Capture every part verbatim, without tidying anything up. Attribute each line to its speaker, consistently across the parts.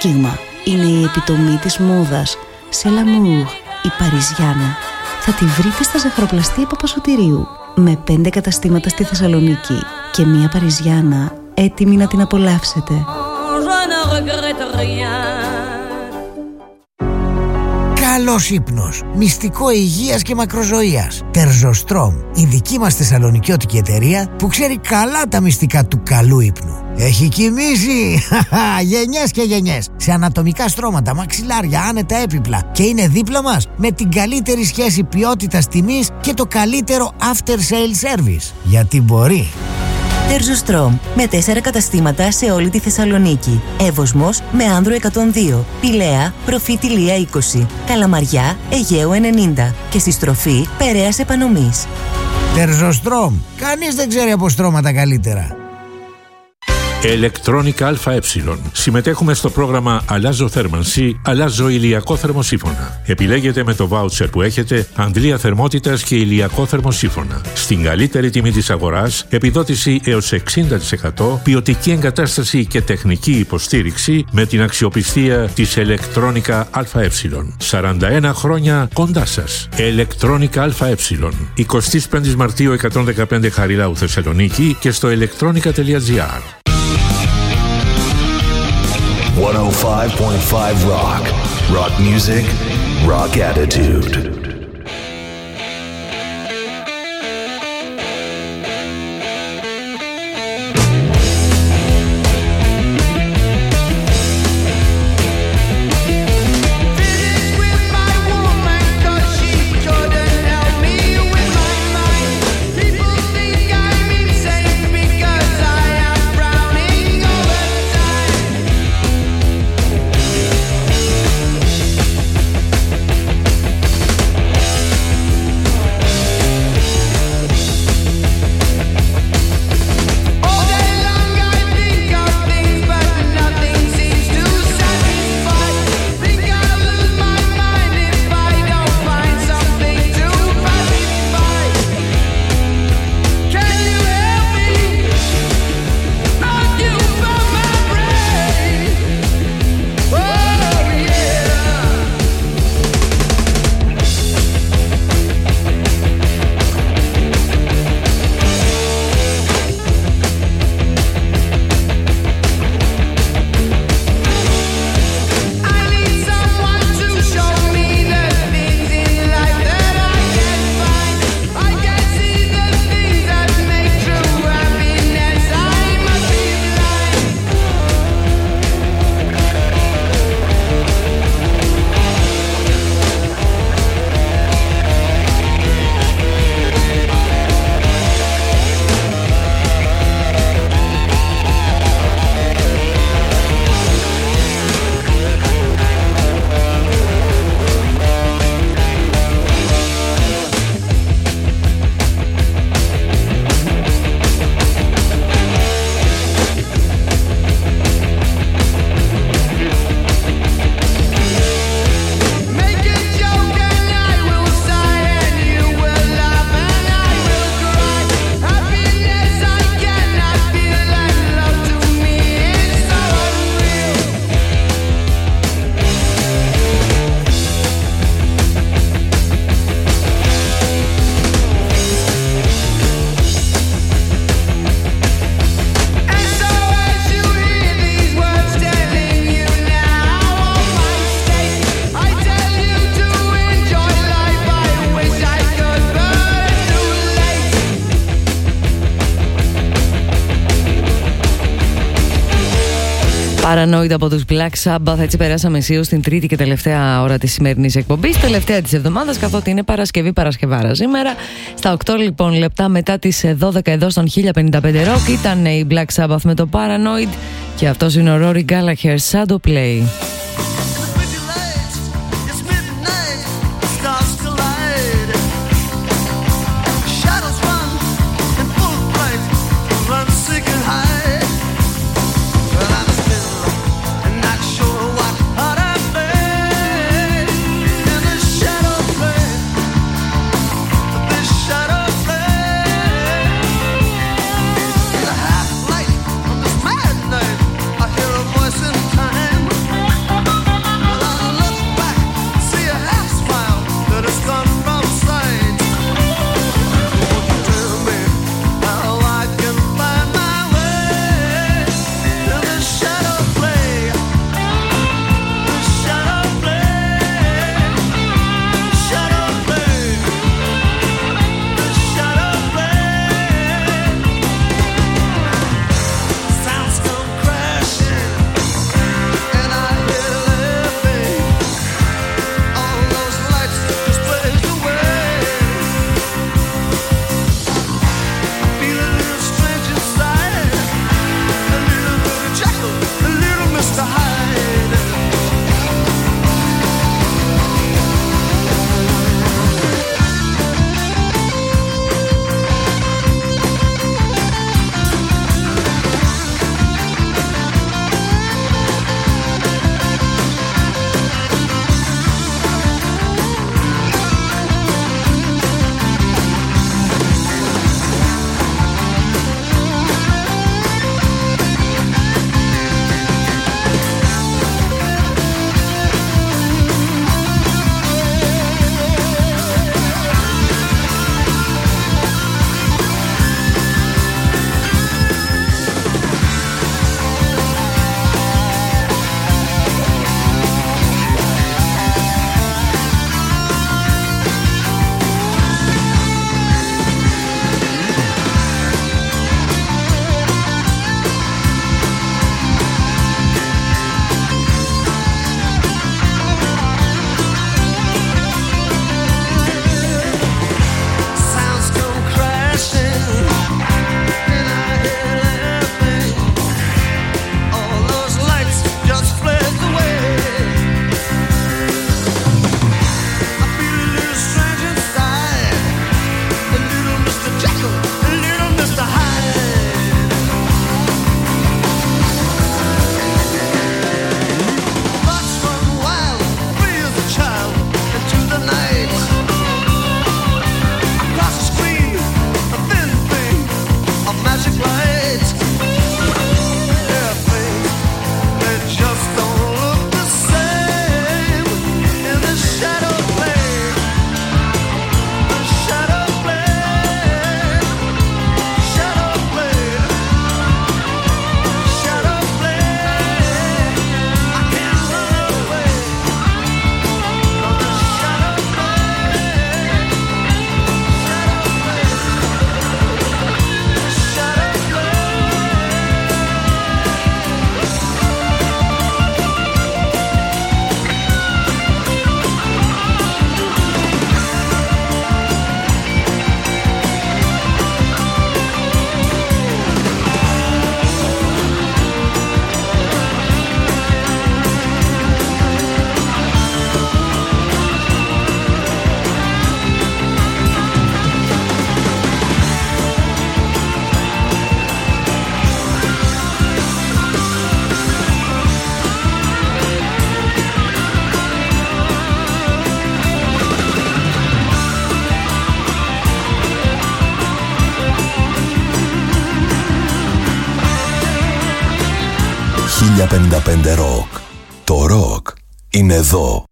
Speaker 1: άγγιγμα. Είναι η επιτομή της μόδας. C'est l'amour, η Παριζιάνα. Θα τη βρείτε στα ζαχαροπλαστεία Παπασωτηρίου, με πέντε καταστήματα στη Θεσσαλονίκη και μία Παριζιάνα έτοιμη να την απολαύσετε.
Speaker 2: Καλός ύπνος, μυστικό υγείας και μακροζωίας. Τερζοστρόμ, η δική μας θεσσαλονικιώτικη εταιρεία που ξέρει καλά τα μυστικά του καλού ύπνου. Έχει κοιμήσει γενιές και γενιές σε ανατομικά στρώματα, μαξιλάρια, άνετα έπιπλα και είναι δίπλα μας με την καλύτερη σχέση ποιότητας τιμής και το καλύτερο after sale service. Γιατί μπορεί.
Speaker 3: Τερζοστρόμ, με τέσσερα καταστήματα σε όλη τη Θεσσαλονίκη. Εύωσμος με Άνδρο εκατόν δύο, Πηλαία, Προφήτη Λία είκοσι, Καλαμαριά, Αιγαίου ενενήντα και στη στροφή Περαίας Επανομής.
Speaker 2: Τερζοστρόμ, κανείς δεν ξέρει από στρώματα καλύτερα.
Speaker 4: Electronica ΑΕ. Συμμετέχουμε στο πρόγραμμα Αλλάζω θέρμανση, αλλάζω ηλιακό θερμοσύφωνα. Επιλέγετε με το βάουτσερ που έχετε αντλία θερμότητας και ηλιακό θερμοσύφωνα. Στην καλύτερη τιμή της αγοράς, επιδότηση έως εξήντα τοις εκατό, ποιοτική εγκατάσταση και τεχνική υποστήριξη με την αξιοπιστία της Electronica ΑΕ. σαράντα ένα χρόνια κοντά σας. Electronica ΑΕ. εικοστή πέμπτη Μαρτίου εκατόν δεκαπέντε Χαριλάου Θεσσαλονίκη και στο electronica τελεία gr.
Speaker 5: εκατόν πέντε κόμμα πέντε Rock. Rock music, rock attitude.
Speaker 6: Paranoid από τους Black Sabbath. Έτσι περάσαμε αισίως στην τρίτη και τελευταία ώρα της σημερινής εκπομπής, τελευταία της εβδομάδας, καθότι είναι Παρασκευή Παρασκευάρα σήμερα. Στα οκτώ λοιπόν λεπτά μετά τις δώδεκα εδώ στον χίλια πενήντα πέντε Rock ήταν οι Black Sabbath με το Paranoid και αυτός είναι ο Rory Gallagher, Shadow Play.
Speaker 7: Light on this mad night, I hear a voice in time.
Speaker 5: χίλια πενήντα πέντε Rock. Το rock είναι εδώ.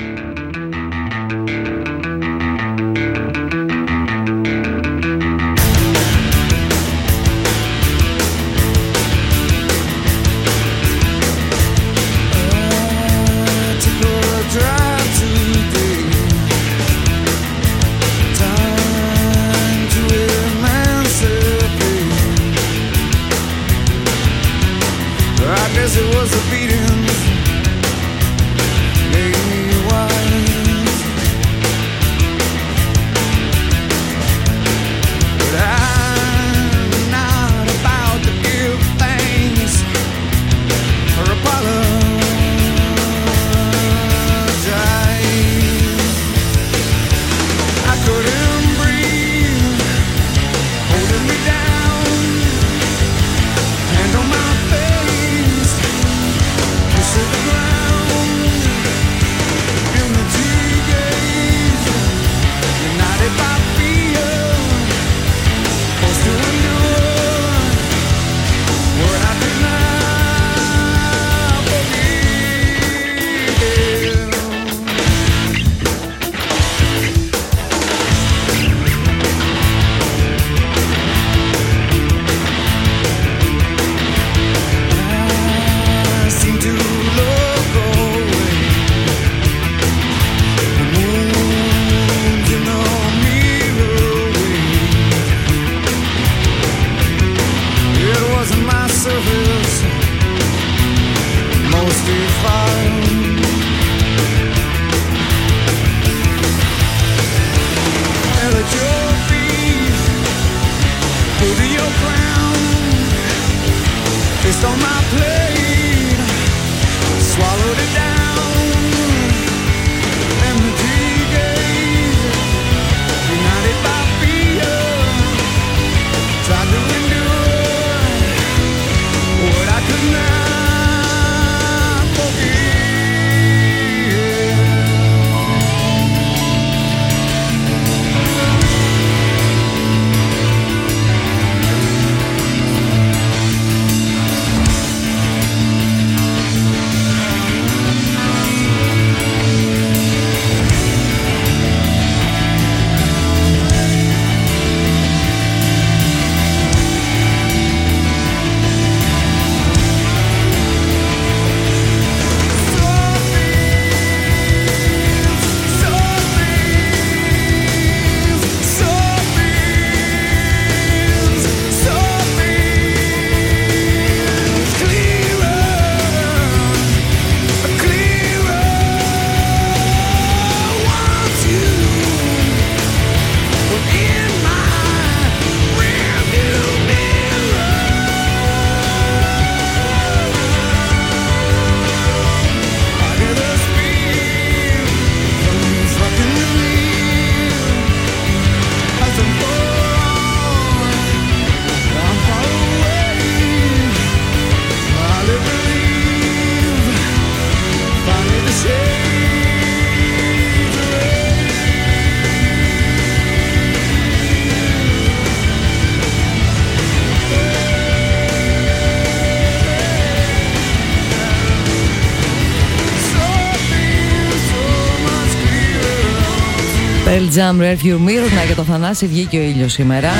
Speaker 6: Pearl Jam, Rearview Mirror. Να, για το Θανάση βγήκε ο ήλιος σήμερα.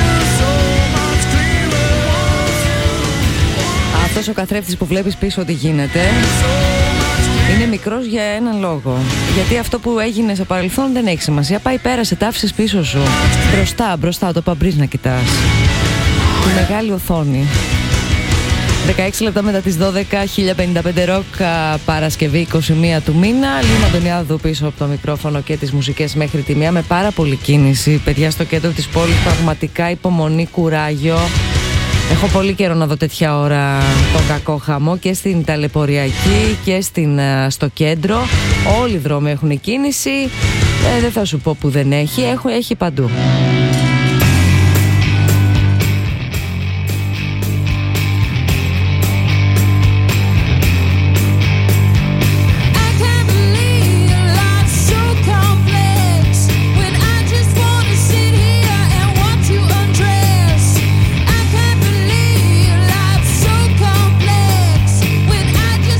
Speaker 6: Αυτός ο καθρέφτης που βλέπεις πίσω ότι γίνεται είναι μικρός για έναν λόγο. Γιατί αυτό που έγινε στο παρελθόν δεν έχει σημασία. Πάει, πέρασε, τα άφησες πίσω σου. Μπροστά, μπροστά, το παμπρίζ να κοιτάς. Τη μεγάλη οθόνη. δεκαέξι λεπτά μετά τις δώδεκα, χίλια πενήντα πέντε Rock, Παρασκευή είκοσι μία του μήνα. Λίμα Αντωνιάδου πίσω από το μικρόφωνο και τις μουσικές μέχρι τη μία, με πάρα πολύ κίνηση. Παιδιά στο κέντρο της πόλης, πραγματικά υπομονή, κουράγιο. Έχω πολύ καιρό να δω τέτοια ώρα τον κακό χαμό και στην Ταλαιπωριακή και στην, στο κέντρο. Όλοι οι δρόμοι έχουν κίνηση. Ε, δεν θα σου πω που δεν έχει, έχω, έχει παντού.
Speaker 7: I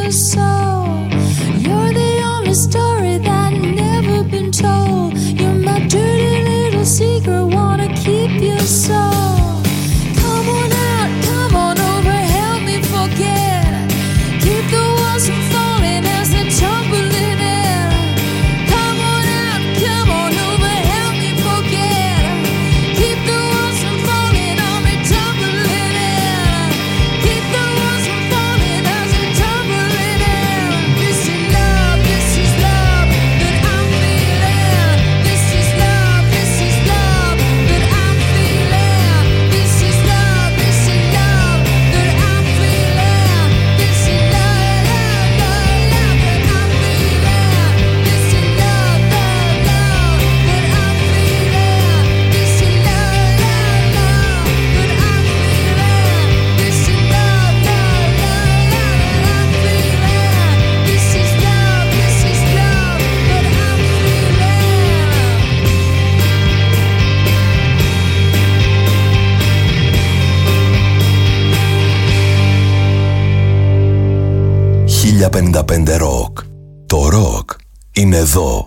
Speaker 7: your soul. You're the only story that never been told. You're my dirty little secret, wanna keep your soul. Come on out, come on over, help me forget. Keep the walls from falling as they're tumbling in. Come on out, come on over, help me forget. Keep the walls from falling on me, tumbling in. Keep the walls from falling as they're tumbling in. This is love, this is love that I'm feeling. This is love, this is love that I'm feeling. This is love, this is love that I'm feeling. This is love, love, love, love that I'm feeling. This is love, love, love that I'm feeling. This is love, love, love that I'm feeling. This is love, love, love, love that I'm feeling. This is love, this is love that I'm feeling.
Speaker 5: χίλια πενήντα πέντε Rock. Το rock είναι εδώ.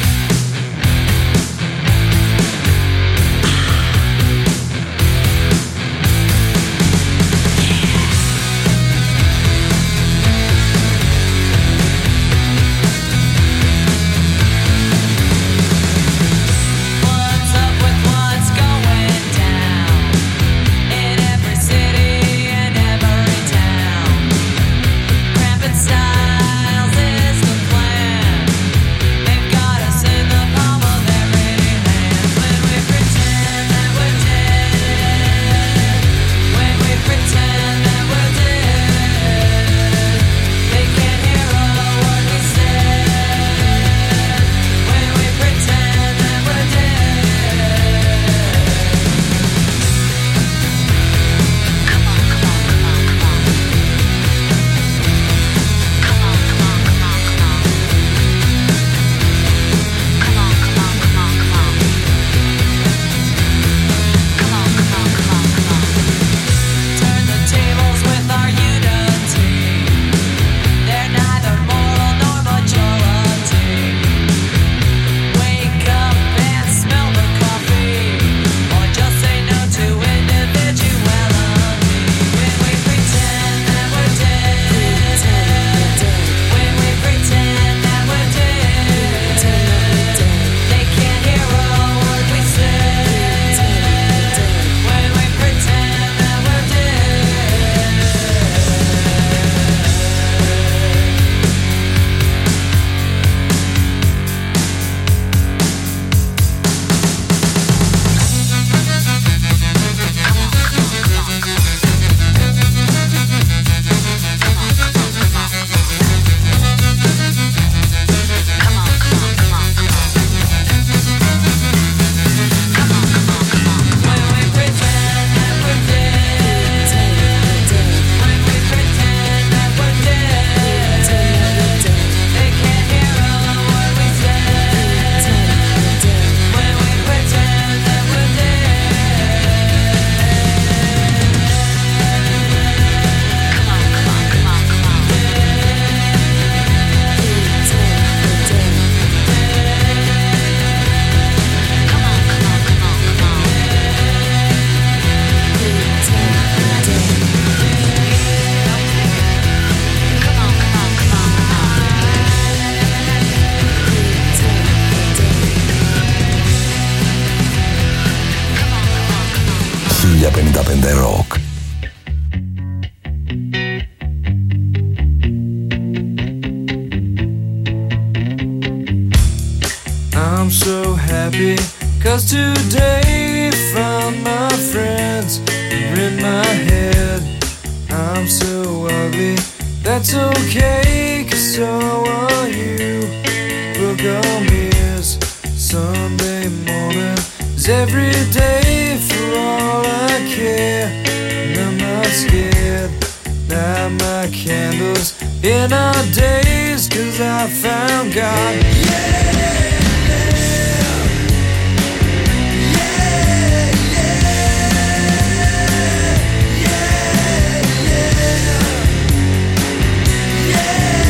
Speaker 7: What's up with what's going down in every city and every town? Cramping styles is the plan. They've got us in the palm of their pretty hands. When we pretend that we're dead, when we pretend that we're dead, they can't hear a word we said. When we pretend that we're dead. Turn the tables with our unity. They're neither moral nor majority. Wake up and smell the coffee, or just say no to individuality. When we pretend that we're dead, when we pretend that we're dead, they can't hear a word we said. When we pretend that we're dead. When we pretend that we're dead, when we pretend that we're dead, they can't hear a word we said. When we pretend that we're
Speaker 5: χίλια πενήντα πέντε Rock.
Speaker 8: I'm so happy, cause today found my friends are in my head. I'm so ugly, that's okay, cause so are you. Book on mirrors, Sunday morning is every day for all I care. And I'm not scared, light my candles in our days, cause I found God. Yeah! Yeah!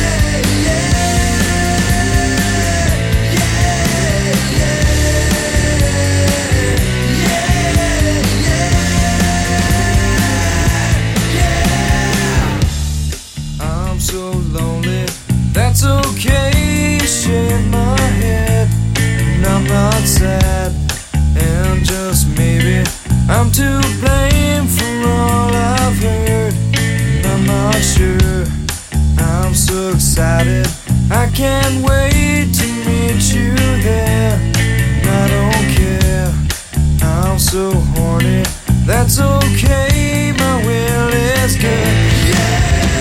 Speaker 8: okay. Shake my head, and I'm not sad. And just maybe I'm to blame for all I've heard. And I'm not sure. I'm so excited, I can't wait to meet you there. And I don't care, I'm so horny. That's okay, my will is good. Yeah!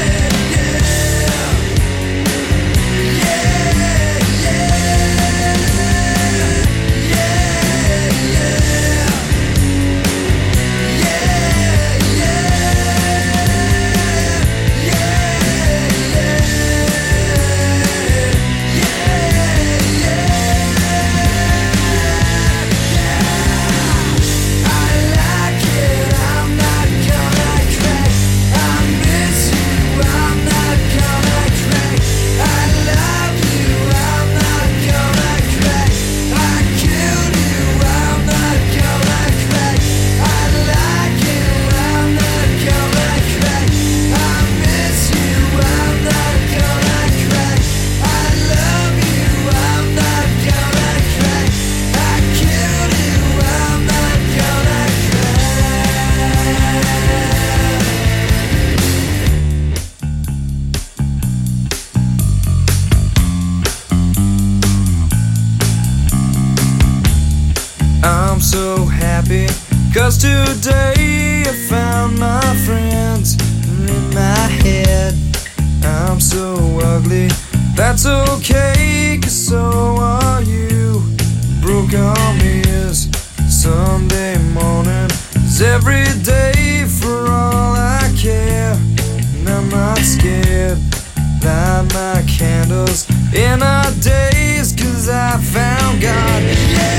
Speaker 8: I'm so happy, 'cause today I found my friends in my head. I'm so ugly, that's okay, 'cause so are you. Broke arm is Sunday morning, is every day for all I care. And I'm not scared, light my candles in our days, 'cause I found God. Yeah!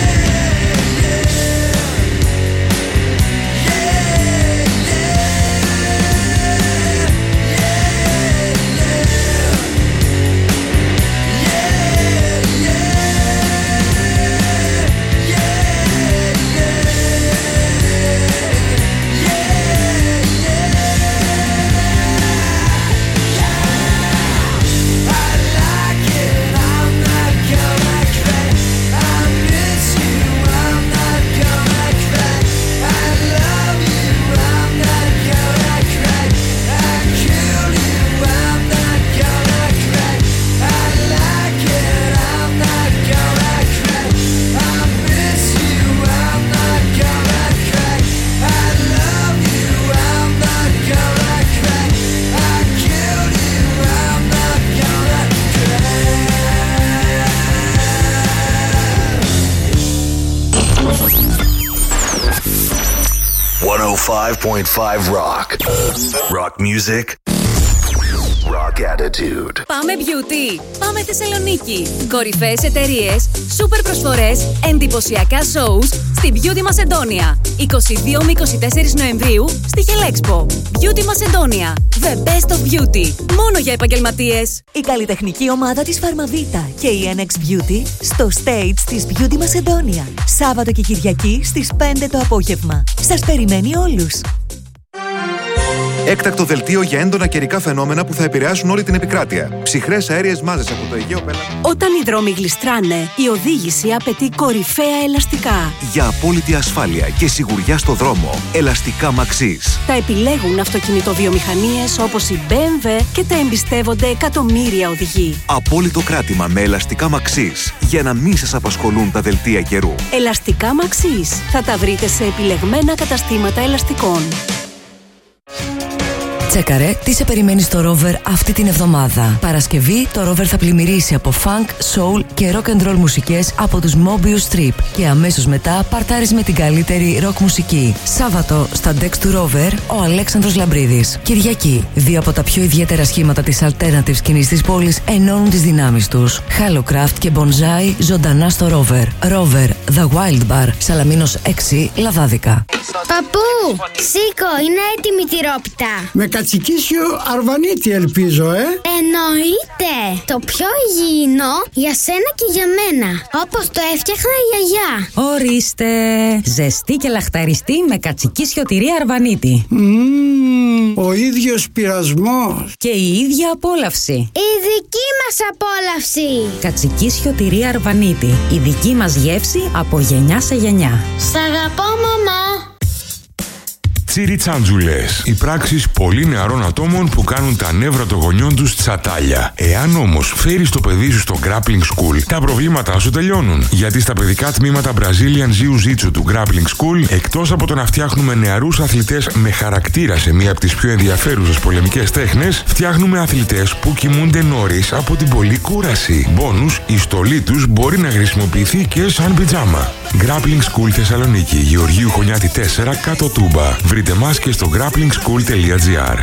Speaker 5: one oh five point five Rock. Rock music. Rock attitude.
Speaker 9: Πάμε Beauty. Πάμε Θεσσαλονίκη. Κορυφαίες εταιρείες, σούπερ προσφορές, εντυπωσιακά shows στη Beauty Μασεντόνια. είκοσι δύο με είκοσι τέσσερα Νοεμβρίου στη Χελέξπο. Beauty Μασεντόνια. The best of beauty. Μόνο για επαγγελματίες.
Speaker 3: Η καλλιτεχνική ομάδα της Φαρμαβίτα και η εν εξ Beauty στο stage της Beauty Μασεντόνια. Σάββατο και Κυριακή στις πέντε το απόγευμα. Σας περιμένει όλους.
Speaker 10: Έκτακτο δελτίο για έντονα καιρικά φαινόμενα που θα επηρεάσουν όλη την επικράτεια. Ψυχρές αέριες μάζες από το Αιγαίο Πέλαγο.
Speaker 9: Όταν οι δρόμοι γλιστράνε, η οδήγηση απαιτεί κορυφαία ελαστικά.
Speaker 10: Για απόλυτη ασφάλεια και σιγουριά στο δρόμο, ελαστικά Maxis.
Speaker 9: Τα επιλέγουν αυτοκινητοβιομηχανίες όπως η μπι εμ ντάμπλιου και τα εμπιστεύονται εκατομμύρια οδηγοί.
Speaker 10: Απόλυτο κράτημα με ελαστικά Maxis για να μην σας απασχολούν τα δελτία καιρού.
Speaker 9: Ελαστικά Maxis. Θα τα βρείτε σε επιλεγμένα καταστήματα ελαστικών.
Speaker 6: Τσέκαρε τι σε περιμένει στο Rover αυτή την εβδομάδα. Παρασκευή το Rover θα πλημμυρίσει από funk, soul και rock and roll μουσικές από τους Mobius Strip και αμέσως μετά παρτάρεις με την καλύτερη rock μουσική. Σάββατο στα decks του Rover ο Αλέξανδρος Λαμπρίδης. Κυριακή δύο από τα πιο ιδιαίτερα σχήματα της alternative σκηνής της πόλης ενώνουν τις δυνάμεις τους. Hallocraft και Bonsai ζωντανά στο Rover. Rover The Wild Bar, Σαλαμίνος έξι, Λαδάδικα.
Speaker 11: Παππού, σήκω, είναι έτοιμη η τυρόπιτα.
Speaker 12: Με κατσικίσιο αρβανίτη ελπίζω, ε.
Speaker 11: Εννοείται. Το πιο υγιεινό για σένα και για μένα. Όπως το έφτιαχνα η γιαγιά.
Speaker 13: Ορίστε. Ζεστή και λαχταριστή με κατσικίσιο τυρί αρβανίτη.
Speaker 12: Mm, ο ίδιος πειρασμός.
Speaker 13: Και η ίδια απόλαυση.
Speaker 11: Η δική μας σας απόλαυση.
Speaker 13: Κατσική σιωτηρία Αρβανίτη. Η δική μας γεύση από γενιά σε γενιά.
Speaker 11: Σ' αγαπώ, μαμά.
Speaker 14: Τσιριτσάντζουλες. Οι πράξεις πολύ νεαρών ατόμων που κάνουν τα νεύρα των γονιών τους τσατάλια. Εάν όμως φέρεις το παιδί σου στο Grappling School, τα προβλήματά σου τελειώνουν. Γιατί στα παιδικά τμήματα Brazilian Jiu-Jitsu του Grappling School, εκτός από το να φτιάχνουμε νεαρούς αθλητές με χαρακτήρα σε μία από τις πιο ενδιαφέρουσες πολεμικές τέχνες, φτιάχνουμε αθλητές που κοιμούνται νωρίς από την πολλή κούραση. Μπόνους, η στολή τους μπορεί να χρησιμοποιηθεί και σαν πιτζάμα. Grappling School Θεσσαλονίκη, Γεωργίου Χωνιάτη τέσσερα, κάτω Τούμπα. Βρείτε μας και στο grappling school τελεία gr.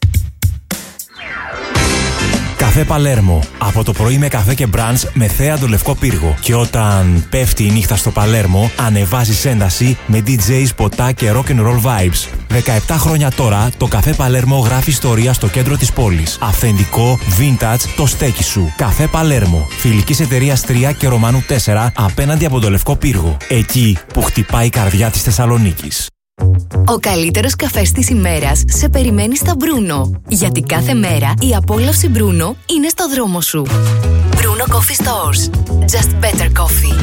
Speaker 15: Καφέ Παλέρμο. Από το πρωί με καφέ και μπραντς με θέα το Λευκό Πύργο. Και όταν πέφτει η νύχτα στο Παλέρμο, ανεβάζεις ένταση με ντι τζέις, ποτά και rock and roll vibes. δεκαεπτά χρόνια τώρα, το Καφέ Παλέρμο γράφει ιστορία στο κέντρο της πόλης. Αυθεντικό, vintage, το στέκι σου. Καφέ Παλέρμο. Φιλικής εταιρείας τρία και Ρωμάνου τέσσερα, απέναντι από το Λευκό Πύργο. Εκεί που χτυπάει η καρδιά της Θεσσαλονίκης.
Speaker 16: Ο καλύτερος καφές της ημέρας σε περιμένει στα Μπρούνο. Γιατί κάθε μέρα η απόλαυση Μπρούνο είναι στο δρόμο σου. Μπρούνο Coffee Stores. Just better coffee.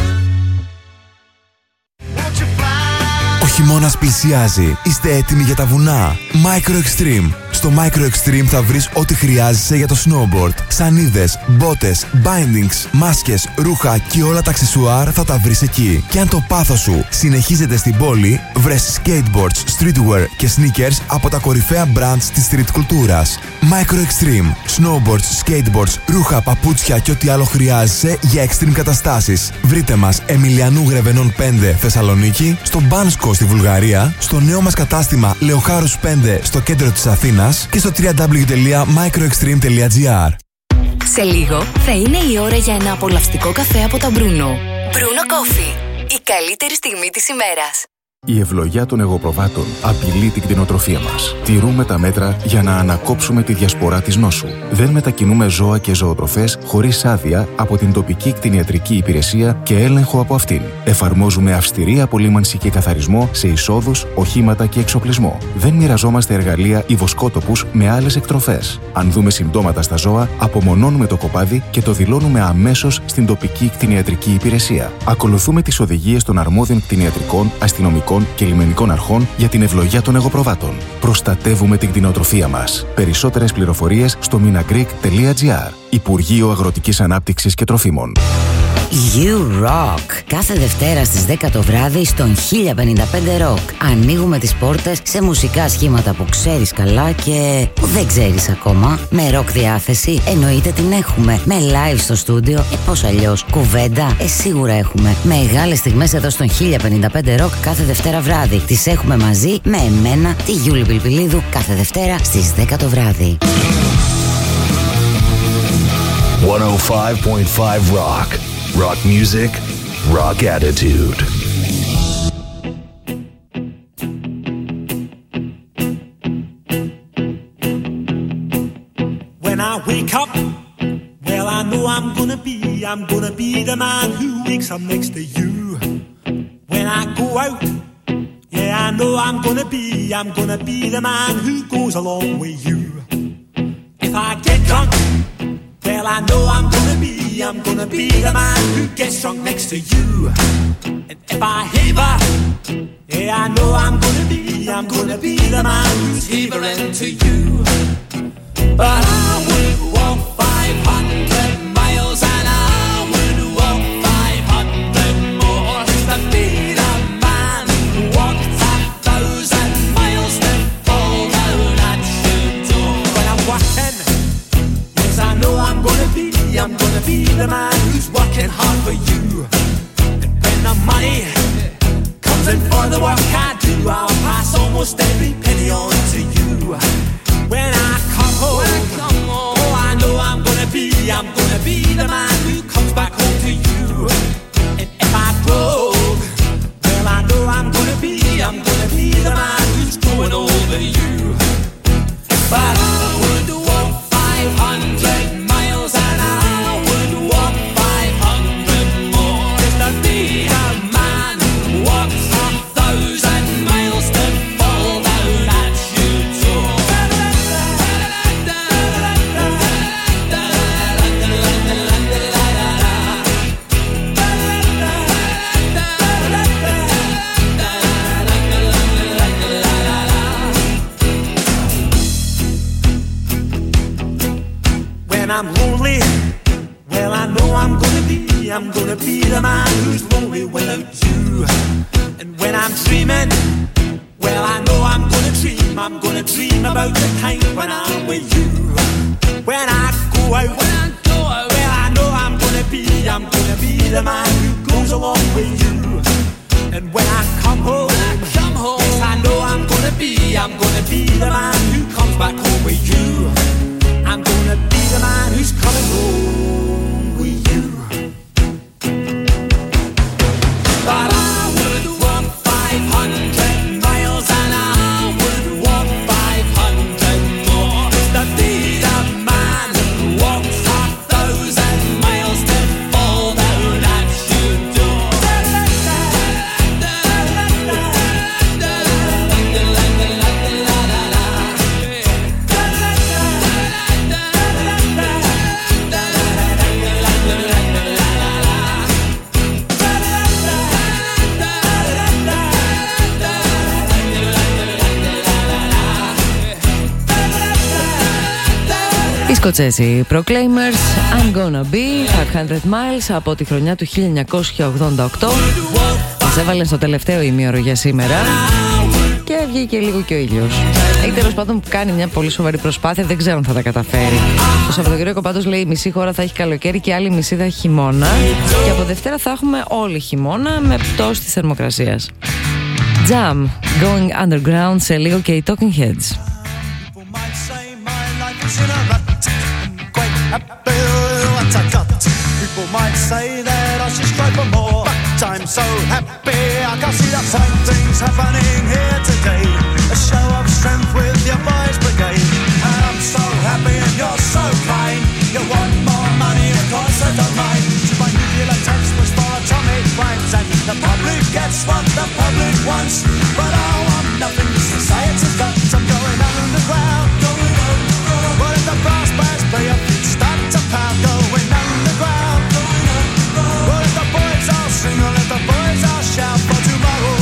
Speaker 17: Ο χειμώνας πλησιάζει. Είστε έτοιμοι για τα βουνά? Micro Extreme. Στο Micro Extreme θα βρεις ό,τι χρειάζεσαι για το snowboard. Σανίδες, μπότες, bindings, μάσκες, ρούχα και όλα τα αξεσουάρ θα τα βρεις εκεί. Και αν το πάθος σου συνεχίζεται στην πόλη, βρες skateboards, streetwear και sneakers από τα κορυφαία brands της street κουλτούρας. Micro Extreme. Snowboards, skateboards, ρούχα, παπούτσια και ό,τι άλλο χρειάζεσαι για extreme καταστάσεις. Βρείτε μας Εμιλιανού Γρεβενών πέντε, Θεσσαλονίκη, στο Μπάνσκο στη Βουλγαρία, στο νέο μας κατάστημα Λεοχάρους πέντε στο κέντρο της Αθήνας και στο double-u double-u double-u τελεία microextreme τελεία gr.
Speaker 16: Σε λίγο θα είναι η ώρα για ένα απολαυστικό καφέ από τα Μπρούνο. Μπρούνο Coffee. Η καλύτερη στιγμή της ημέρας.
Speaker 18: Η ευλογιά των εγωπροβάτων απειλεί την κτηνοτροφία μας. Τηρούμε τα μέτρα για να ανακόψουμε τη διασπορά της νόσου. Δεν μετακινούμε ζώα και ζωοτροφές χωρίς άδεια από την τοπική κτηνιατρική υπηρεσία και έλεγχο από αυτήν. Εφαρμόζουμε αυστηρή απολύμανση και καθαρισμό σε εισόδους, οχήματα και εξοπλισμό. Δεν μοιραζόμαστε εργαλεία ή βοσκότοπους με άλλες εκτροφές. Αν δούμε συμπτώματα στα ζώα, απομονώνουμε το κοπάδι και το δηλώνουμε αμέσως στην τοπική κτηνιατρική υπηρεσία. Ακολουθούμε τις οδηγίες των αρμόδιων κτηνιατρικών, αστυνομικών και λιμενικών αρχών για την ευλογιά των εγωπροβάτων. Προστατεύουμε την κτηνοτροφία μας. Περισσότερες πληροφορίες στο minagreek τελεία gr. Υπουργείο Αγροτικής Ανάπτυξης και Τροφίμων.
Speaker 13: You Rock. Κάθε Δευτέρα στις δέκα το βράδυ στον χίλια πενήντα πέντε Rock. Ανοίγουμε τις πόρτες σε μουσικά σχήματα που ξέρεις καλά και που δεν ξέρεις ακόμα. Με rock διάθεση εννοείται την έχουμε. Με live στο στούντιο, ε πώς αλλιώς. Κουβέντα, ε σίγουρα έχουμε. Μεγάλες στιγμές εδώ στον χίλια πενήντα πέντε Rock κάθε Δευτέρα βράδυ. Τις έχουμε μαζί με εμένα, τη Γιούλη Πιλπιλίδου, κάθε Δευτέρα στις δέκα το βράδυ.
Speaker 5: εκατόν πέντε κόμμα πέντε Rock. Rock music, rock attitude.
Speaker 19: When I wake up, well I know I'm gonna be, I'm gonna be the man who wakes up next to you. When I go out, yeah I know I'm gonna be, I'm gonna be the man who goes along with you. If I get drunk, well I know I'm gonna be, I'm gonna be the man who gets drunk next to you. And if I haver, yeah I know I'm gonna be, I'm gonna be the man who's havering to you. But I would walk five hundred miles and I would walk five hundred more just to be the man who walked a thousand miles to fall down at your door. When I'm walking, yes I know I'm gonna be, I'm gonna be the man who's working hard for you. And when the money comes in for the work I do, I'll pass almost every penny on to you. When I come home, when I come home, oh I know I'm gonna be, I'm gonna be the man who comes back home to you. And if I broke, well I know I'm gonna be, I'm gonna be the man who's growing over you. But I would walk five hundred miles and I would walk five hundred more just to be the man who walks a thousand miles to fall down at your door. When I'm lonely, well, I know I'm gonna be, I'm gonna be the man who's lonely without you. And when I'm dreaming, well, I know I'm gonna dream, I'm gonna dream about the time when I'm with you. When I go out, when I go out, well, I know I'm gonna be, I'm gonna be the man who goes along with you. And when I come home, when I come home, yes, I know I'm gonna be, I'm gonna be the man who comes back home with you. I'm gonna be the man who's coming home with you. But I would walk five hundred miles and I would walk five hundred more to be the man who walks a thousand miles to fall down at your door.
Speaker 6: Οι Σκοτσέζοι Proclaimers, I'm Gonna Be πεντακόσια miles από τη χρονιά του χίλια εννιακόσια ογδόντα οκτώ. Μας έβαλαν στο τελευταίο ημίωρο για σήμερα και βγήκε λίγο και ο ήλιος. Έχει τέλος πάντων κάνει μια πολύ σοβαρή προσπάθεια, δεν ξέρω αν θα τα καταφέρει. Το Σαββατοκύριακο πάντως λέει η μισή χώρα θα έχει καλοκαίρι και η άλλη μισή θα έχει χειμώνα. Και από Δευτέρα θα έχουμε όλοι χειμώνα με πτώση της θερμοκρασίας. Jam, Going Underground σε λίγο και οι Talking Heads.
Speaker 20: People might say that I should strive for more, but I'm so happy I can see the same things happening here today. A show of strength with your boys brigade, and I'm so happy and you're so kind. You want more money, of course I don't mind. So my nuclear text was for atomic rhymes, and the public gets what the public wants. But I want nothing society's got. I'm going underground, going underground. What if the brass bands play up and start to pound? Going underground, going underground. What if the boys all sing or let the boys all shout for tomorrow?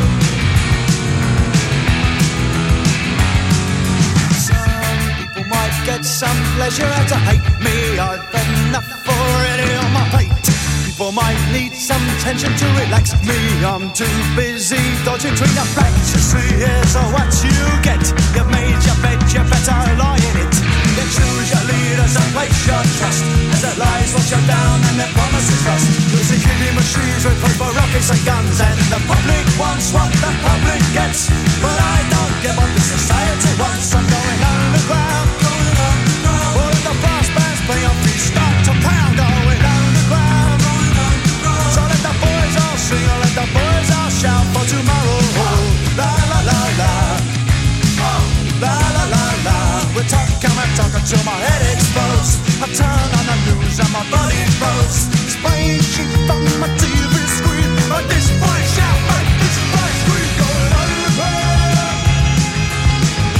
Speaker 20: Some people might get some pleasure out to hate me. I've enough already on my plate. People might need some tension to relax me. I'm too busy dodging between the facts. You see, here's what you get. You've made your bed, you better lie in it. You choose your leaders and place your trust, as their lies wash you down and their promises rust. Using killing machines with paid for rockets and guns, and the public wants what the public gets. But I don't get what the society wants. I'm going underground, going underground. All of the brass bands play on me, start to pound. Going underground, going underground. So let the boys all sing, or let the boys all shout for tomorrow. La la la la, la la la la. We're talking, I'm talking till my head explodes. I turn on the news and my body froze. Spraying shit from my T V screen, but this boy shout, make this boy scream. Going underground.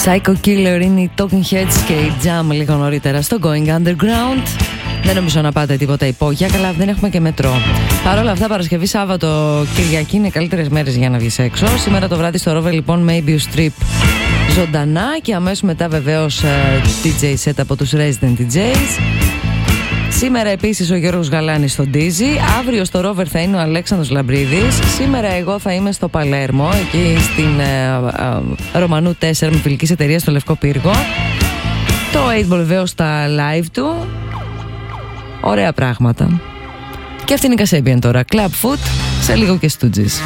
Speaker 6: Psycho Killer είναι οι Talking Heads και η Jam λίγο νωρίτερα στο Going Underground. Δεν νομίζω να πάτε τίποτα υπόγεια, καλά δεν έχουμε και μετρό. Παρ' όλα αυτά, Παρασκευή, Σάββατο, Κυριακή είναι καλύτερες μέρες για να βγεις έξω. Σήμερα το βράδυ στο Rover λοιπόν Maybe Strip ζωντανά και αμέσως μετά βεβαίως ντι τζέι set από τους Resident ντι τζέις. Σήμερα επίσης ο Γιώργος Γαλάνης στο Dizzy. Αύριο στο Rover θα είναι ο Αλέξανδρος Λαμπρίδης. Σήμερα εγώ θα είμαι στο Παλέρμο, εκεί στην ε, ε, Ρωμανού τέσσερα με φιλικής εταιρεία στο Λευκό Πύργο. Το οκτώ βεβαίως στα live του. Ωραία πράγματα. Και αυτή είναι η Kasabian τώρα. Club Food, σε λίγο και Stooges.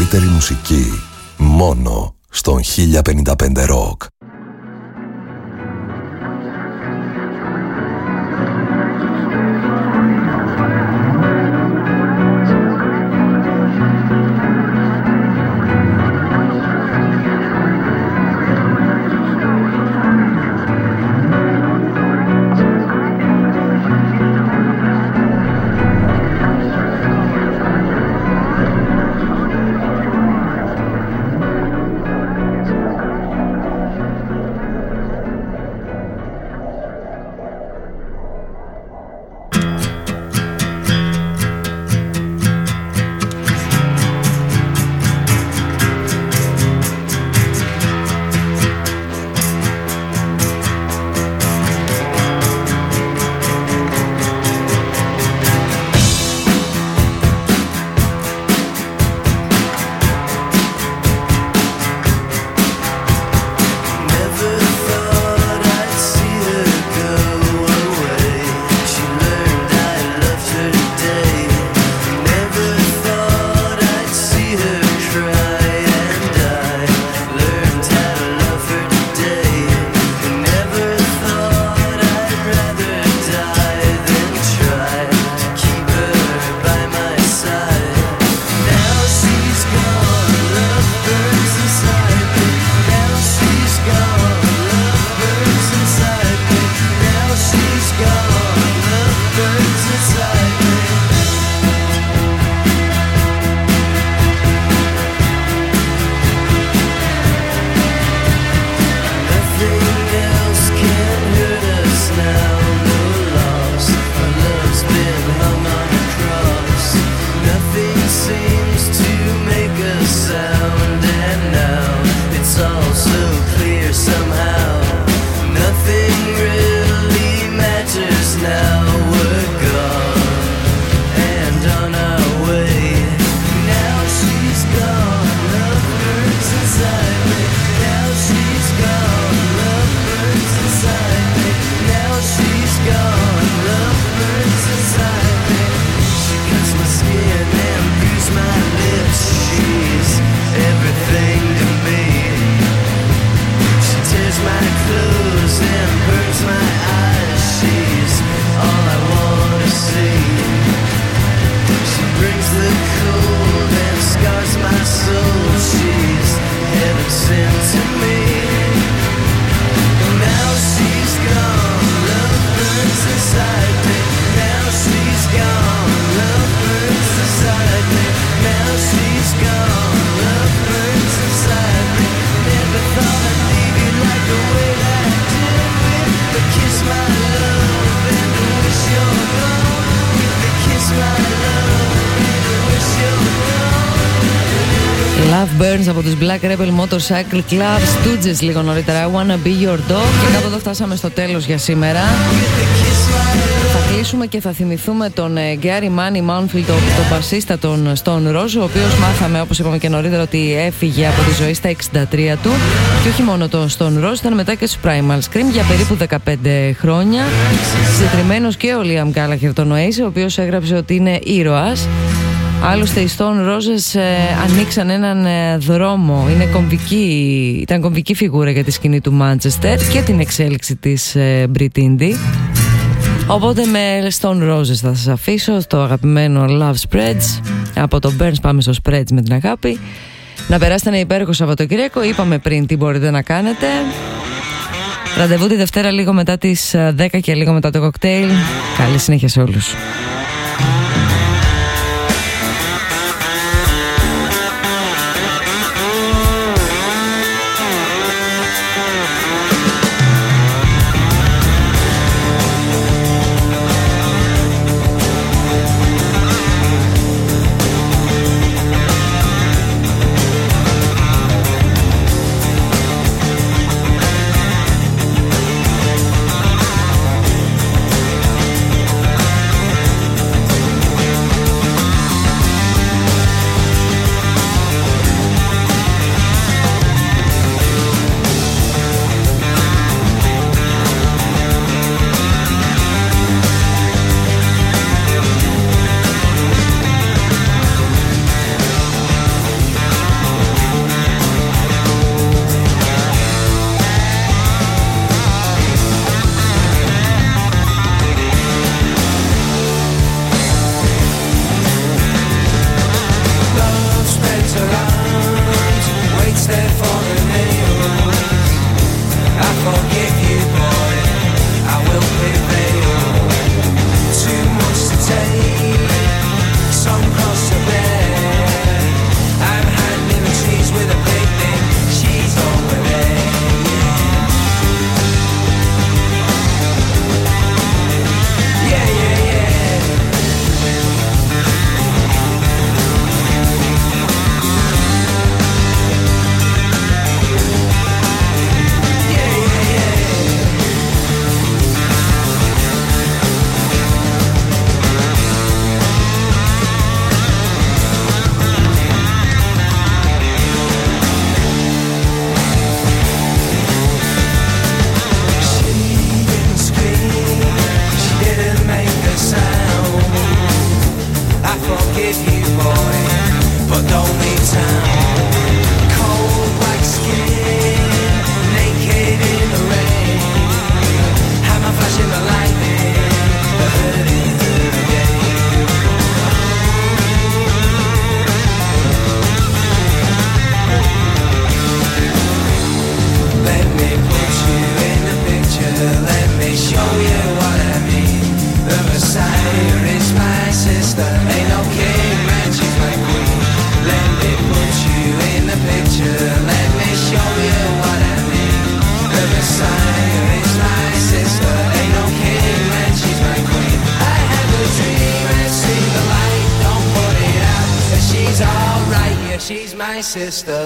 Speaker 21: καλύτερη μουσική μόνο στον χίλια πενήντα πέντε Rock.
Speaker 6: Love Burns από τους Black Rebel Motorcycle Club, Stooges λίγο νωρίτερα, I Wanna Be Your Dog. Και κάπου εδώ φτάσαμε στο τέλος για σήμερα. Θα κλείσουμε και θα θυμηθούμε τον Gary Manny Mounfield, τον, τον μπασίστα των Stone Roses, ο οποίος μάθαμε, όπως είπαμε και νωρίτερα, ότι έφυγε από τη ζωή στα εξήντα τρία του. Και όχι μόνο τον Stone Roses, ήταν μετά και στους Primal Scream για περίπου δεκαπέντε χρόνια. Συντριμμένος και ο Liam Gallagher τον Oasis, ο οποίος έγραψε ότι είναι ήρωας. Άλλωστε οι Stone Roses ε, ανοίξαν έναν ε, δρόμο, είναι κομβική, ήταν κομβική φιγούρα για τη σκηνή του Manchester και την εξέλιξη της ε, Brit Indie. Οπότε με Stone Roses θα σας αφήσω στο αγαπημένο Love Spreads. Από το Burns πάμε στο Spreads με την αγάπη. Να περάσετε ένα υπέροχο Σαββατοκύριακο. Είπαμε πριν τι μπορείτε να κάνετε. Ραντεβού τη Δευτέρα λίγο μετά τις δέκα και λίγο μετά το κοκτέιλ. Καλή συνέχεια σε όλους.
Speaker 8: sister.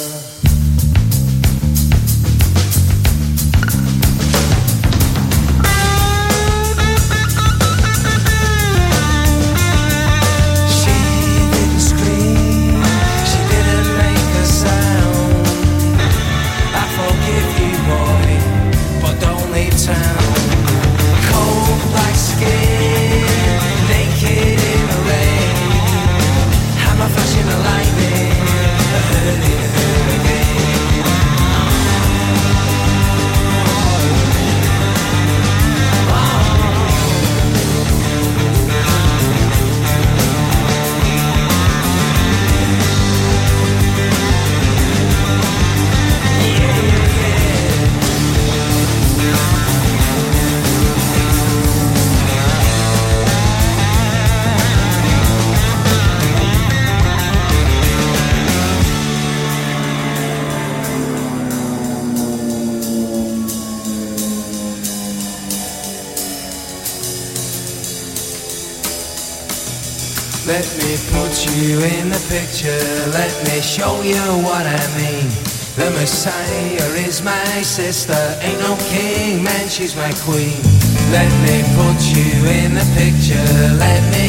Speaker 8: Let me put you in the picture, let me show you what I mean. The Messiah is my sister, ain't no king, man, she's my queen. Let me put you in the picture, let me